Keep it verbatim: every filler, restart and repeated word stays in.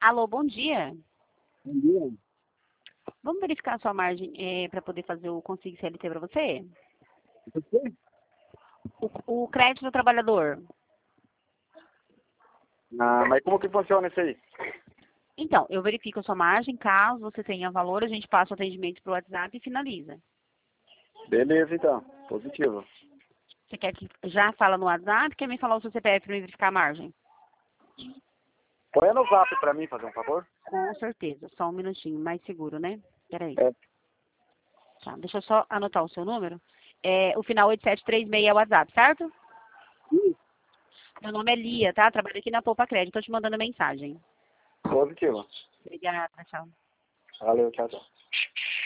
Alô, bom dia. Bom dia. Vamos verificar a sua margem é, para poder fazer o Consigo C L T para você? Você? O, o crédito do trabalhador. Ah, mas como que funciona isso aí? Então, eu verifico a sua margem, caso você tenha valor, a gente passa o atendimento para o WhatsApp e finaliza. Beleza, então. Positivo. Você quer que já fala no WhatsApp, quer me falar o seu C P F para verificar a margem? Põe no zap pra mim, fazer um favor. Com certeza, só um minutinho, mais seguro, né? Peraí. É. Tá, deixa eu só anotar o seu número. É, o final oito sete três seis é o WhatsApp, certo? Ih, Meu nome é Lia, tá? Trabalho aqui na Poupa Crédito, tô te mandando mensagem. positivo. Obrigada, tchau. Valeu, tchau, tchau.